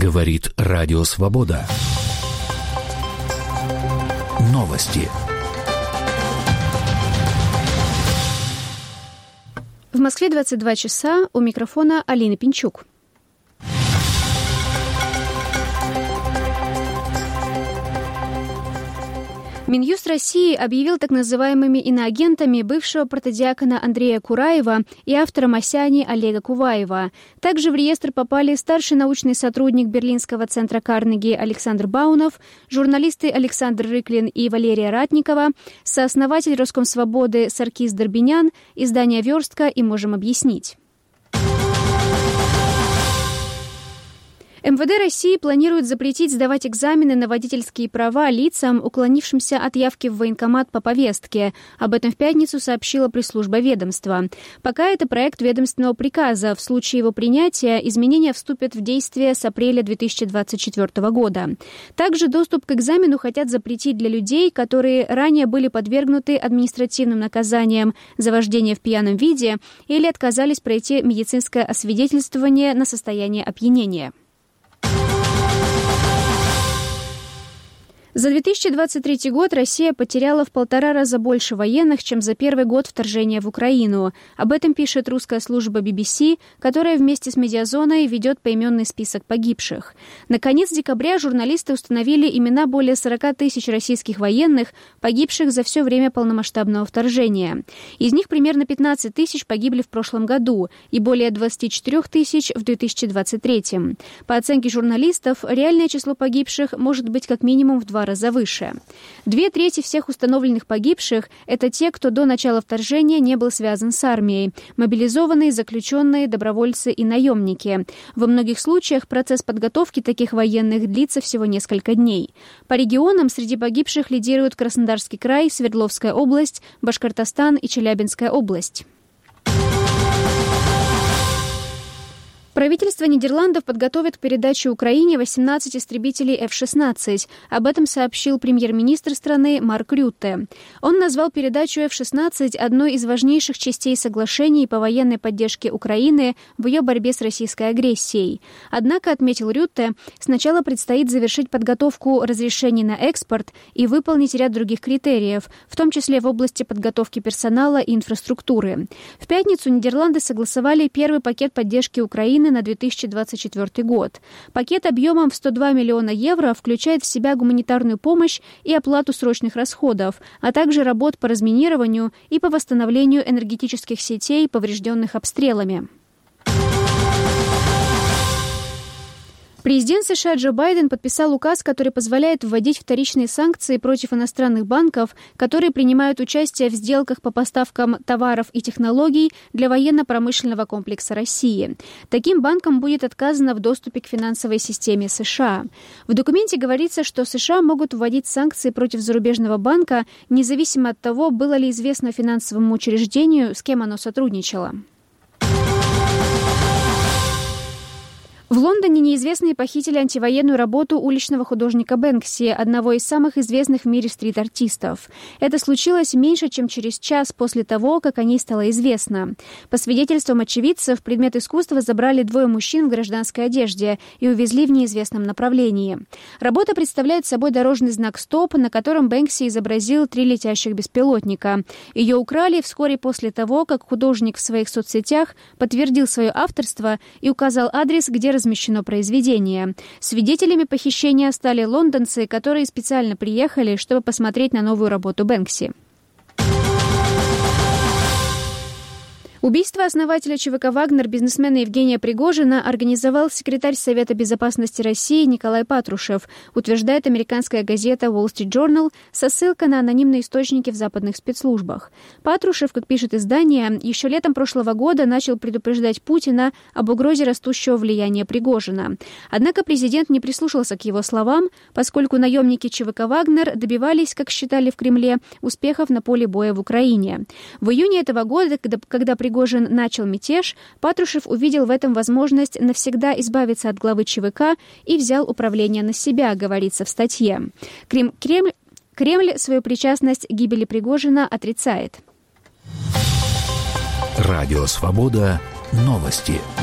Говорит Радио Свобода. Новости. В Москве 22 часа. У микрофона Алина Пинчук. Минюст России объявил так называемыми иноагентами бывшего протодиакона Андрея Кураева и автора «Масяни» Олега Куваева. Также в реестр попали старший научный сотрудник Берлинского центра Карнеги Александр Баунов, журналисты Александр Рыклин и Валерия Ратникова, сооснователь Роскомсвободы Саркис Дорбинян, издание «Верстка» и «Можем объяснить». МВД России планирует запретить сдавать экзамены на водительские права лицам, уклонившимся от явки в военкомат по повестке. Об этом в пятницу сообщила пресс-служба ведомства. Пока это проект ведомственного приказа. В случае его принятия изменения вступят в действие с апреля 2024 года. Также доступ к экзамену хотят запретить для людей, которые ранее были подвергнуты административным наказаниям за вождение в пьяном виде или отказались пройти медицинское освидетельствование на состояние опьянения. За 2023 год Россия потеряла в 1,5 раза больше военных, чем за первый год вторжения в Украину. Об этом пишет русская служба BBC, которая вместе с Медиазоной ведет поименный список погибших. На конец декабря журналисты установили имена более 40 тысяч российских военных, погибших за все время полномасштабного вторжения. Из них примерно 15 тысяч погибли в прошлом году и более 24 тысяч в 2023. По оценке журналистов, реальное число погибших может быть как минимум в 2 раза выше. 2/3 всех установленных погибших – это те, кто до начала вторжения не был связан с армией. Мобилизованные, заключенные, добровольцы и наемники. Во многих случаях процесс подготовки таких военных длится всего несколько дней. По регионам среди погибших лидируют Краснодарский край, Свердловская область, Башкортостан и Челябинская область. Правительство Нидерландов подготовит к передаче Украине 18 истребителей F-16. Об этом сообщил премьер-министр страны Марк Рютте. Он назвал передачу F-16 одной из важнейших частей соглашений по военной поддержке Украины в ее борьбе с российской агрессией. Однако, отметил Рютте, сначала предстоит завершить подготовку разрешений на экспорт и выполнить ряд других критериев, в том числе в области подготовки персонала и инфраструктуры. В пятницу Нидерланды согласовали первый пакет поддержки Украины на 2024 год. Пакет объемом в 102 миллиона евро включает в себя гуманитарную помощь и оплату срочных расходов, а также работ по разминированию и по восстановлению энергетических сетей, поврежденных обстрелами. Президент США Джо Байден подписал указ, который позволяет вводить вторичные санкции против иностранных банков, которые принимают участие в сделках по поставкам товаров и технологий для военно-промышленного комплекса России. Таким банкам будет отказано в доступе к финансовой системе США. В документе говорится, что США могут вводить санкции против зарубежного банка, независимо от того, было ли известно финансовому учреждению, с кем оно сотрудничало. В Лондоне неизвестные похитили антивоенную работу уличного художника Бэнкси, одного из самых известных в мире стрит-артистов. Это случилось меньше, чем через час после того, как о ней стало известно. По свидетельствам очевидцев, предмет искусства забрали 2 мужчин в гражданской одежде и увезли в неизвестном направлении. Работа представляет собой дорожный знак «Стоп», на котором Бэнкси изобразил 3 летящих беспилотника. Ее украли вскоре после того, как художник в своих соцсетях подтвердил свое авторство и указал адрес, где размещено произведение. Свидетелями похищения стали лондонцы, которые специально приехали, чтобы посмотреть на новую работу Бэнкси. Убийство основателя ЧВК «Вагнер» бизнесмена Евгения Пригожина организовал секретарь Совета безопасности России Николай Патрушев, утверждает американская газета Wall Street Journal со ссылкой на анонимные источники в западных спецслужбах. Патрушев, как пишет издание, еще летом прошлого года начал предупреждать Путина об угрозе растущего влияния Пригожина. Однако президент не прислушался к его словам, поскольку наемники ЧВК «Вагнер» добивались, как считали в Кремле, успехов на поле боя в Украине. В июне этого года, когда Пригожин начал мятеж, Патрушев увидел в этом возможность навсегда избавиться от главы ЧВК и взял управление на себя, говорится в статье. Кремль свою причастность к гибели Пригожина отрицает. Радио «Свобода». Новости.